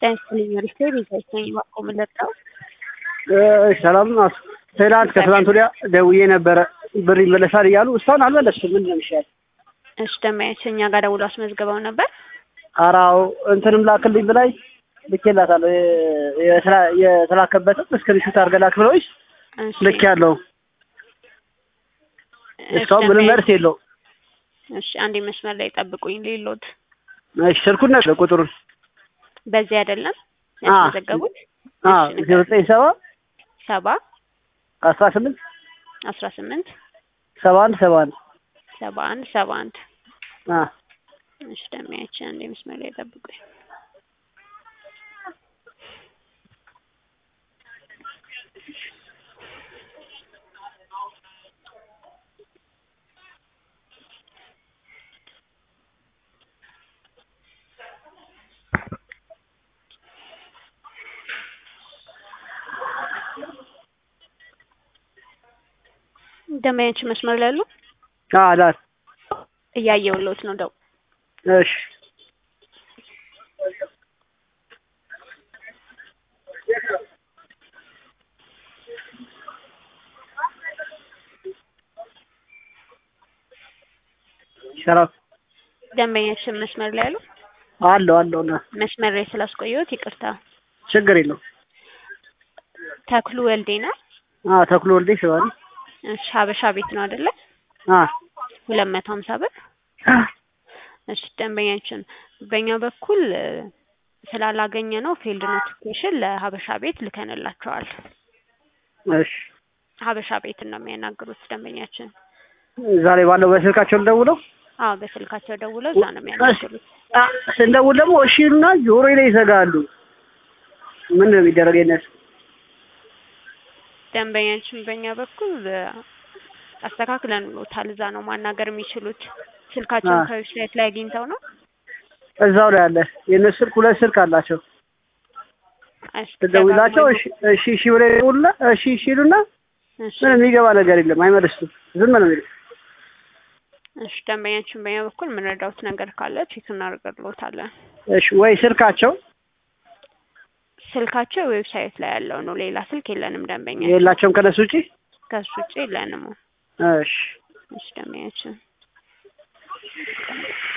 ዳንስልኝ ሪስቴ ቢዛይኝ ማቆምለታው ሰላም ናት። ከትላንት ወዲያ ደውዬ ነበረ ብር ይመለሳል እያሉ እስካሁን አልመለሱም። ምንድን ነው የሚሻለው? እሺ ደማያችን እኛ ጋር ደውሎ አስመዝግበው ነበር። አራው እንትንም ላክልኝ ብላይ ልኬላታለሁ። የተላከበትም ስክሪንሾት አድርገህ ላክ ብለውኝ ልክ ያለው እስካሁን ምንም መልስ የለውም። እሺ አንዴ መስመር ላይ ጠብቁኝ ሌሎት። እሺ ስልኩን ነው ቁጥሩን በዚህ አይደለም ያስመዘገቡት? እሺ 97 18 71 እሺ ደማያችን አንዴ መስመር ላይ ጠብቁኝ። ደማያችን መስመር ላይ አሉ? አላት እያየሁልዎት ነው ደው። እሺ ሰላም ደማያችን መስመር ላይ አሉ? አለው መስመር ላይ ስላስቆየሁት ይቅርታ። ችግር የለውም። ተክሉ ወልዴ ነው? ተክሉ ወልዴ ሲሆን እሺ ሀበሻ ቤት ነው አይደለ? 250 ብር። እሺ ደንበኛችን በእኛ በኩል ስላላገኘ ነው ፊልድ ኖቲፊኬሽን ለሀበሻ ቤት ልከንላቸዋል። እሺ ሀበሻ ቤት ነው የሚያናግሩት ደንበኛችን። ዛሬ ባለው በስልካቸው ደውለው? በስልካቸው ደውለው እዛ ነው የሚያናግሩት። ስንደውል ደግሞ እሺና ጆሮ ላይ ይዘጋሉ። ምን ነው የሚደረግ የነሱ? ደንበኛችን በእኛ በኩል አስተካክለን ሎታል። እዛ ነው ማናገር የሚችሉት። ስልካቸውን ከዌብሳይት ላይ አግኝተው ነው እዛው ላይ አለ። የነሱ ስልክ ሁለት ስልክ አላቸው። ደውላቸው እሺ ብለው ይሉና እሺ ይሉና ምንም የሚገባ ነገር የለም፣ አይመልሱም። ዝም ነው የሚሉት። እሺ ደንበኛችን በእኛ በኩል የምንረዳውት ነገር ካለ ቼክ እናደርግልዎታለን። እሺ ወይ ስልካቸው ዌብሳይት ላይ ያለው ነው። ሌላ ስልክ የለንም ደንበኛ። የላቸውም ከነሱ ውጪ? ከሱ ውጪ የለንም። እሺ ደንበኛችን